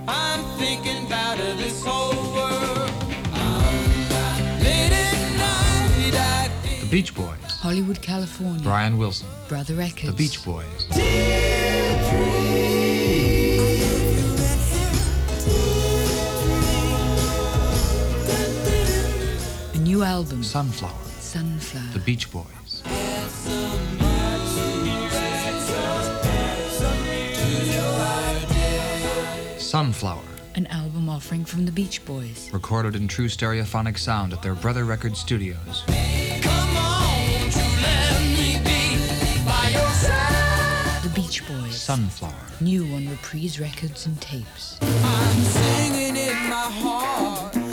I'm thinking about this whole world. Late at night, I think. The Beach Boys. Hollywood, California. Brian Wilson. Brother Records. The Beach Boys. A new album. Sunflower. Sunflower. The Beach Boys. Sunflower. An album offering from the Beach Boys. Recorded in true stereophonic sound at their Brother Records studios. Come on, to let me be by your side. The Beach Boys. Sunflower. New on Reprise Records and tapes. I'm singing in my heart.